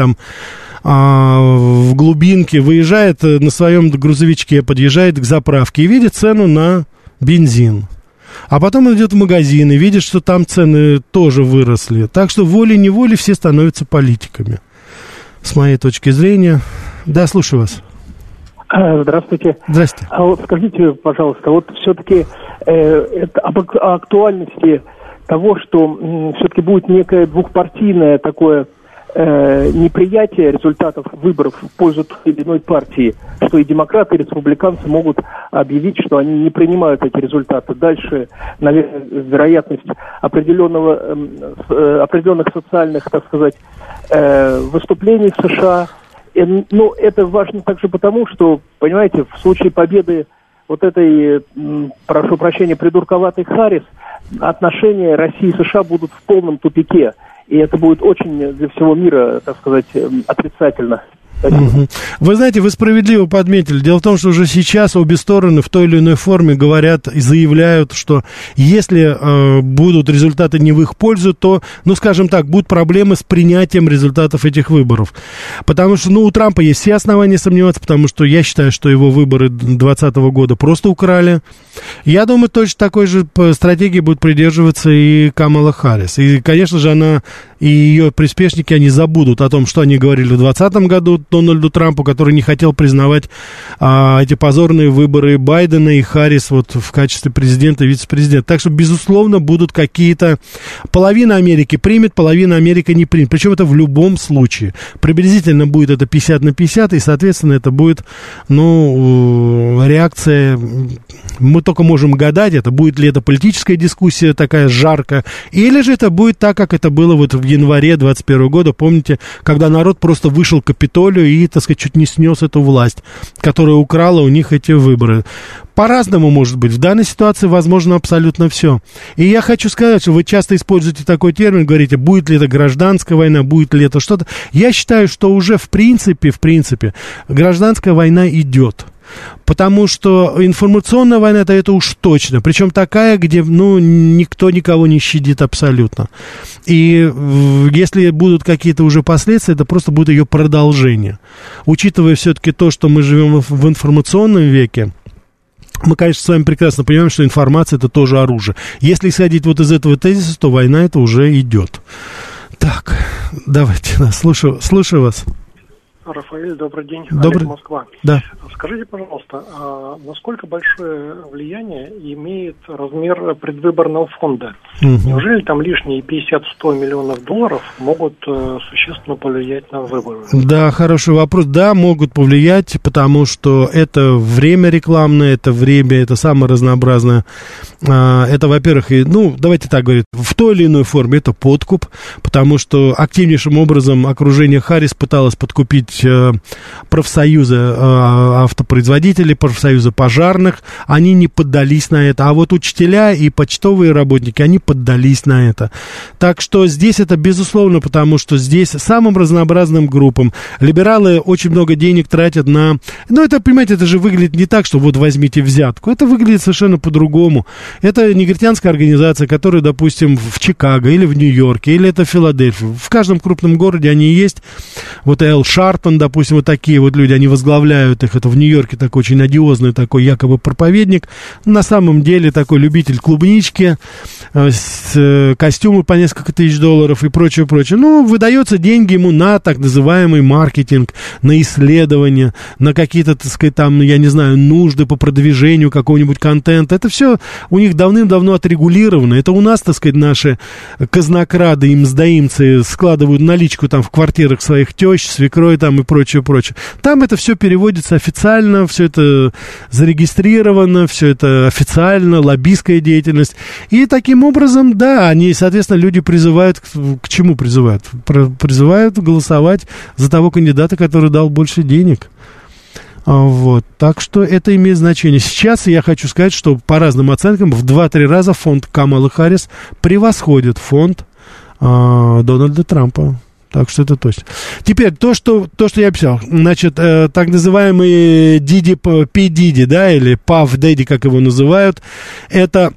в глубинке выезжает на своем грузовичке, подъезжает к заправке и видит цену на бензин. А потом он идет в магазин и видит, что там цены тоже выросли. Так что волей-неволей все становятся политиками. С моей точки зрения. Да, слушаю вас. Здравствуйте. Здравствуйте. Скажите, пожалуйста, все-таки об актуальности того, что все-таки будет некое двухпартийное такое неприятие результатов выборов в пользу той или иной партии, что и демократы, и республиканцы могут объявить, что они не принимают эти результаты. Дальше, наверное, вероятность определенных социальных, так сказать, выступлений в США. Но это важно также потому, что, понимаете, в случае победы этой, прошу прощения, придурковатой Харрис, отношения России и США будут в полном тупике. И это будет очень для всего мира, так сказать, отрицательно. Вы знаете, вы справедливо подметили. Дело в том, что уже сейчас обе стороны в той или иной форме говорят и заявляют, что если будут результаты не в их пользу, то, скажем так, будут проблемы с принятием результатов этих выборов. Потому что, у Трампа есть все основания сомневаться, потому что я считаю, что его выборы 2020 года просто украли. Я думаю, точно такой же стратегии будет придерживаться и Камала Харрис. И, конечно же, она и ее приспешники, они забудут о том, что они говорили в 2020 году Дональду Трампу, который не хотел признавать эти позорные выборы Байдена и Харрис в качестве президента и вице-президента. Так что, безусловно, будут какие-то... Половина Америки примет, половина Америки не примет. Причем это в любом случае. Приблизительно будет это 50/50, и, соответственно, это будет, реакция... Мы только можем гадать, будет ли это политическая дискуссия такая жаркая, или же это будет так, как это было в январе 2021 года, помните, когда народ просто вышел к Капитолию и, так сказать, чуть не снес эту власть, которая украла у них эти выборы. По-разному может быть. В данной ситуации возможно абсолютно все. И я хочу сказать, что вы часто используете такой термин, говорите, будет ли это гражданская война, будет ли это что-то. Я считаю, что уже в принципе, гражданская война идет. Потому что информационная война — это уж точно. Причем такая, где, никто никого не щадит абсолютно. И если будут какие-то уже последствия, это просто будет ее продолжение. Учитывая все-таки то, что мы живем в информационном веке, мы, конечно, с вами прекрасно понимаем, что информация — это тоже оружие. Если исходить вот из этого тезиса, то война это уже идет. Так, давайте, слушаю вас. Рафаэль, добрый день. Добрый. Олег, Москва. Да. Скажите, пожалуйста, насколько большое влияние имеет размер предвыборного фонда? Неужели там лишние 50-100 миллионов долларов могут существенно повлиять на выборы? Да, хороший вопрос. Да, могут повлиять, потому что это время рекламное, это самое разнообразное. Это, во-первых, давайте так говорить, в той или иной форме это подкуп, потому что активнейшим образом окружение Харрис пыталось подкупить профсоюзы автопроизводителей, профсоюзы пожарных, они не поддались на это. А вот учителя и почтовые работники, они поддались на это. Так что здесь это безусловно, потому что здесь самым разнообразным группам либералы очень много денег тратят на... это, понимаете, это же выглядит не так, что вот возьмите взятку. Это выглядит совершенно по-другому. Это негритянская организация, которая, допустим, в Чикаго или в Нью-Йорке, или это в Филадельфии. В каждом крупном городе они есть. Вот Эл Шарпton, допустим, вот такие вот люди, они возглавляют их. Это в Нью-Йорке такой очень одиозный такой якобы проповедник. На самом деле такой любитель клубнички, костюмы по несколько тысяч долларов и прочее. Выдается деньги ему на так называемый маркетинг, на исследования, на какие-то, так сказать, там, я не знаю, нужды по продвижению какого-нибудь контента. Это все у них давным-давно отрегулировано. Это у нас, так сказать, наши казнокрады и мздоимцы складывают наличку там в квартирах своих тещ, свекрой там и прочее. Там это все переводится официально, все это зарегистрировано, все это официально, лоббистская деятельность. И таким образом, да, они, соответственно, люди призывают, к чему призывают? Призывают голосовать за того кандидата, который дал больше денег. Вот, так что это имеет значение. Сейчас я хочу сказать, что по разным оценкам в 2-3 раза фонд Камалы Харрис превосходит фонд Дональда Трампа. Так что это точно. Теперь, то, что я описал, значит, так называемый P. Diddy, да, или Puff Daddy, как его называют, это...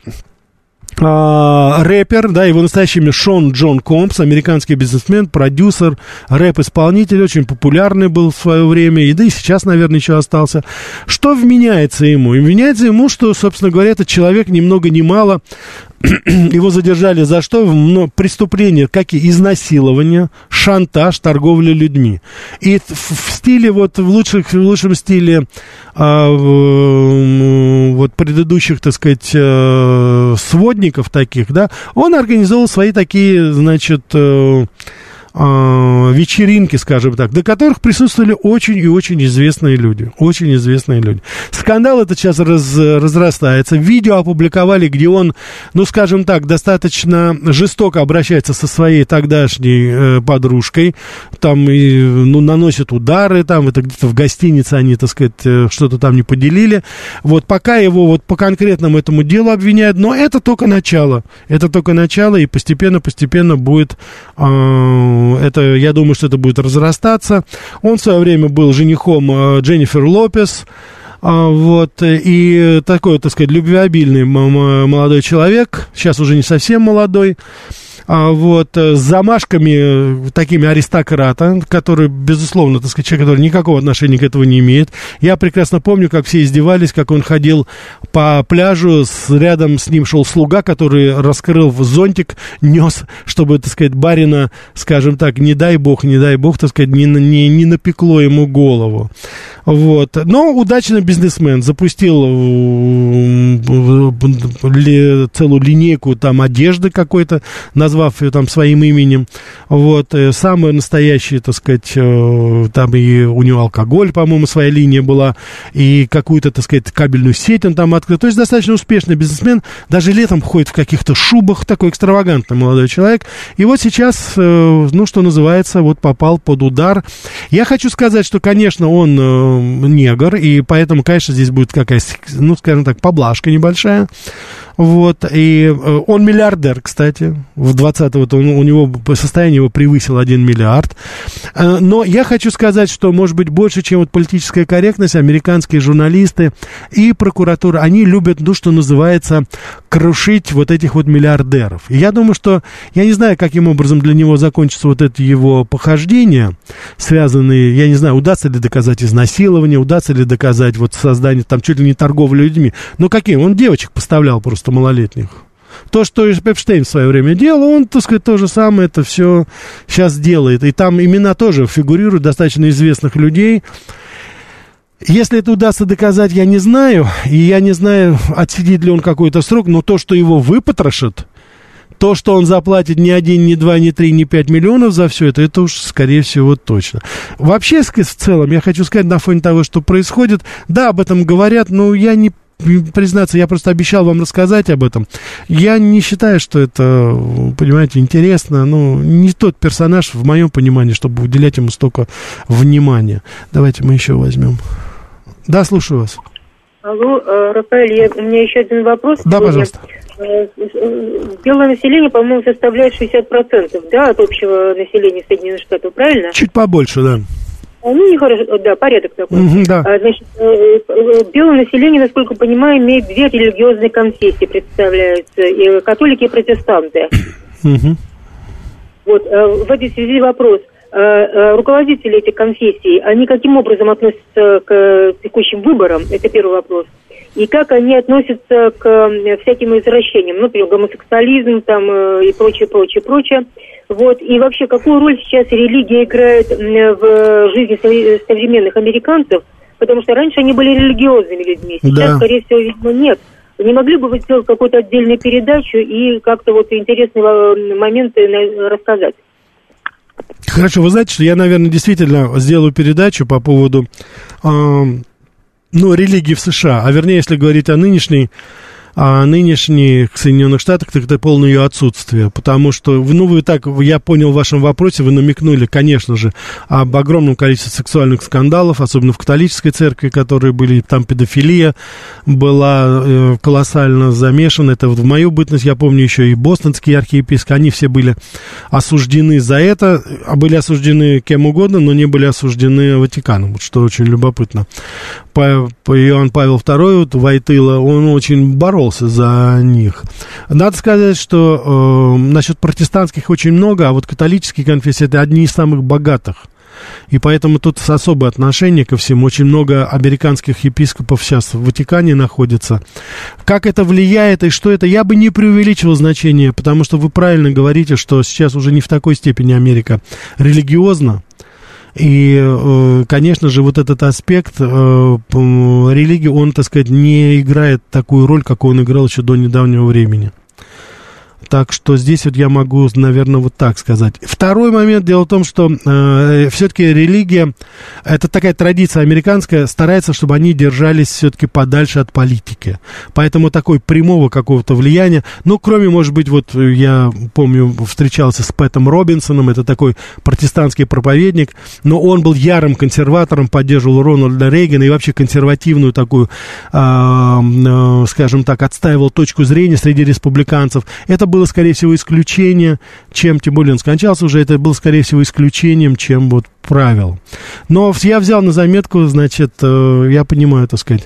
рэпер, да, его настоящее имя Шон Джон Компс, американский бизнесмен, продюсер, рэп-исполнитель, очень популярный был в свое время, и да и сейчас, наверное, еще остался. Что вменяется ему? Вменяется ему, что, собственно говоря, этот человек ни много ни мало, его задержали за что? Преступления, как и изнасилование, шантаж, торговля людьми. И в стиле, вот в лучшем стиле вот предыдущих, так сказать, сводников таких, да, он организовал свои такие, значит, вечеринки, скажем так, до которых присутствовали очень и очень известные люди. Очень известные люди. Скандал этот сейчас разрастается. Видео опубликовали, где он, скажем так, достаточно жестоко обращается со своей тогдашней подружкой. Там наносит удары, там это где-то в гостинице они, так сказать, что-то там не поделили. Вот пока его вот по конкретному этому делу обвиняют, но это только начало. Это только начало, и постепенно будет... Это, я думаю, что это будет разрастаться. Он в свое время был женихом Дженнифер Лопес. Вот, и такой, так сказать, любвеобильный молодой человек. Сейчас уже не совсем молодой. Вот, с замашками такими аристократа, который, безусловно, так сказать, человек, который никакого отношения к этому не имеет. Я прекрасно помню, как все издевались, как он ходил по пляжу, рядом с ним шел слуга, который раскрыл зонтик, нес, чтобы, так сказать, барина, скажем так, не дай бог, так сказать, не напекло ему голову. Вот. Но удачный бизнесмен запустил целую линейку там одежды какой-то, назвав ее там своим именем. Вот. Самые настоящие, так сказать, там и у него алкоголь, по-моему, своя линия была, и какую-то, так сказать, кабельную сеть он там открыл. То есть достаточно успешный бизнесмен. Даже летом ходит в каких-то шубах, такой экстравагантный молодой человек. И вот сейчас, что называется, вот попал под удар. Я хочу сказать, что, конечно, он негр, и поэтому, конечно, здесь будет какая-то, скажем так, поблажка небольшая. Вот, и он миллиардер, кстати. В 20-го у него состояние его превысило 1 миллиард. Но я хочу сказать, что, может быть, больше, чем вот политическая корректность, американские журналисты и прокуратура, они любят, ну, что называется, крушить вот этих вот миллиардеров. И я думаю, что, я не знаю, каким образом для него закончится вот это его похождение, связанные, я не знаю, удастся ли доказать изнасилование, удастся ли доказать вот создание, там, чуть ли не торговли людьми. Но каким? Он девочек поставлял просто малолетних. То, что Эпштейн в свое время делал, он, так сказать, то же самое это все сейчас делает. И там имена тоже фигурируют достаточно известных людей. Если это удастся доказать, я не знаю. И я не знаю, отсидит ли он какой-то срок, но то, что его выпотрошат, то, что он заплатит не 1, не 2, не 3, не 5 миллионов за все это, это уж, скорее всего, точно. Вообще, в целом, я хочу сказать, на фоне того, что происходит, да, об этом говорят, но я не, признаться, я просто обещал вам рассказать об этом. Я не считаю, что это, понимаете, интересно. Ну, не тот персонаж, в моем понимании, чтобы уделять ему столько внимания. Давайте мы еще возьмем. Да, слушаю вас. Алло, Рафаэль, у меня еще один вопрос. Да, сегодня. пожалуйста. Белое население, по-моему, составляет 60%, да, от общего населения Соединенных Штатов, правильно? Чуть побольше, да. Ну, нехорошо, да, порядок такой. Да. Значит, белое население, насколько понимаю, имеет 2 религиозные конфессии, представляются, и католики и протестанты. Вот, в этой связи вопрос. Руководители этих конфессий, они каким образом относятся к текущим выборам? Это первый вопрос. И как они относятся к всяким извращениям, ну, например, гомосексуализм там и прочее. Вот. И вообще, какую роль сейчас религия играет в жизни современных американцев? Потому что раньше они были религиозными людьми, сейчас, скорее всего, видимо, нет. Не могли бы вы сделать какую-то отдельную передачу и как-то вот интересные моменты рассказать? Хорошо, вы знаете, что я, наверное, действительно сделаю передачу по поводу, религии в США, а вернее, если говорить о нынешних Соединенных Штатах, так это полное ее отсутствие, потому что, вы так, я понял в вашем вопросе, вы намекнули, конечно же, об огромном количестве сексуальных скандалов, особенно в католической церкви, которые были, там педофилия была колоссально замешана, это вот в мою бытность, я помню еще и бостонские архиепископы, они все были осуждены за это, были осуждены кем угодно, но не были осуждены Ватиканом, что очень любопытно. Иоанн Павел II, Войтыла, он очень боролся за них. Надо сказать, что насчет протестантских очень много, а вот католические конфессии это одни из самых богатых. И поэтому тут особое отношение ко всему. Очень много американских епископов сейчас в Ватикане находится. Как это влияет и что это, я бы не преувеличивал значение, потому что вы правильно говорите, что сейчас уже не в такой степени Америка религиозна. И, конечно же, вот этот аспект религии, он, так сказать, не играет такую роль, какую он играл еще до недавнего времени. Так что здесь вот я могу, наверное, вот так сказать. Второй момент, дело в том, что все-таки религия, это такая традиция американская, старается, чтобы они держались все-таки подальше от политики. Поэтому такой прямого какого-то влияния, кроме, может быть, вот я помню, встречался с Пэтом Робинсоном, это такой протестантский проповедник, но он был ярым консерватором, поддерживал Рональда Рейгана и вообще консервативную такую, скажем так, отстаивал точку зрения среди республиканцев. Это было, скорее всего, исключение, чем, тем более он скончался уже, это было, скорее всего, исключением, чем вот правил. Но я взял на заметку, значит, я понимаю, так сказать.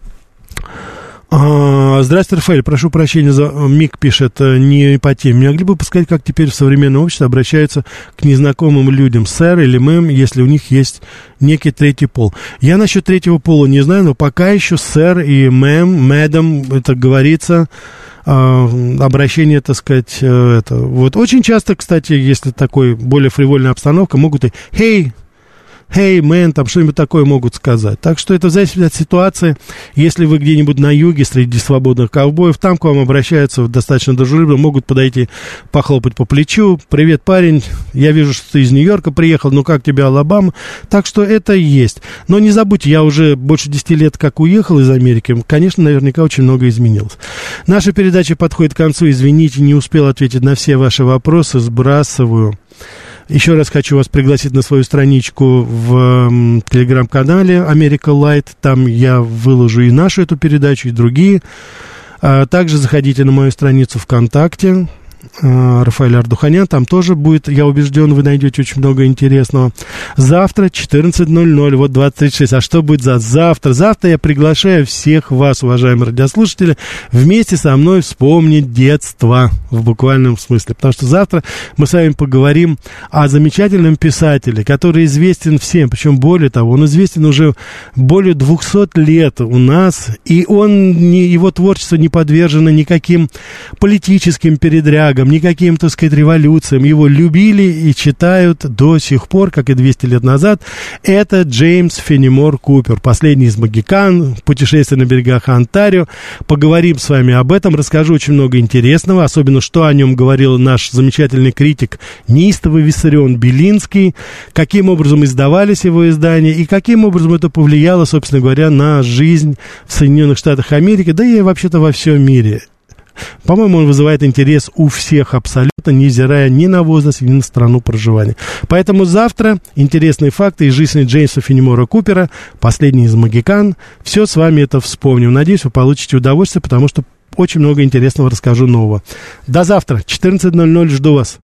Здравствуйте, Рафаэль, прошу прощения за миг, пишет, не по теме. Не могли бы подсказать, как теперь в современном обществе обращаются к незнакомым людям, сэр или мэм, если у них есть некий третий пол? Я насчет третьего пола не знаю, но пока еще сэр и мэм, мэдам, это говорится, обращение, так сказать, это. Вот очень часто, кстати, если такой более фривольная обстановка, могут и hey, man, там что-нибудь такое могут сказать. Так что это зависит от ситуации. Если вы где-нибудь на юге среди свободных ковбоев, там к вам обращаются достаточно дружелюбно, могут подойти, похлопать по плечу. Привет, парень, я вижу, что ты из Нью-Йорка приехал, как тебе Алабама? Так что это есть. Но не забудьте, я уже больше 10 лет как уехал из Америки. Конечно, наверняка очень много изменилось. Наша передача подходит к концу. Извините, не успел ответить на все ваши вопросы. Сбрасываю. Еще раз хочу вас пригласить на свою страничку в телеграм-канале America Light. Там я выложу и нашу эту передачу, и другие Также заходите на мою страницу ВКонтакте, Рафаэль Ардуханян, там тоже будет, я убежден, вы найдете очень много интересного. Завтра 14:00, вот 20:36. А что будет завтра? Завтра я приглашаю всех вас, уважаемые радиослушатели, вместе со мной вспомнить детство в буквальном смысле, потому что завтра мы с вами поговорим о замечательном писателе, который известен всем, причем более того, он известен уже более 200 лет у нас, и его творчество не подвержено никаким политическим передрягам, никаким, так сказать, революциям. Его любили и читают до сих пор, как и 200 лет назад. Это Джеймс Феннимор Купер, последний из могикан, путешествие на берегах Онтарио. Поговорим с вами об этом, расскажу очень много интересного, особенно, что о нем говорил наш замечательный критик, неистовый Виссарион Белинский, каким образом издавались его издания и каким образом это повлияло, собственно говоря, на жизнь в Соединенных Штатах Америки, да и вообще-то во всем мире. По-моему, он вызывает интерес у всех абсолютно, невзирая ни на возраст, ни на страну проживания. Поэтому завтра интересные факты из жизни Джеймса Феннимора Купера, последний из могикан. Все с вами это вспомним. Надеюсь, вы получите удовольствие, потому что очень много интересного расскажу нового. До завтра, 14:00, жду вас.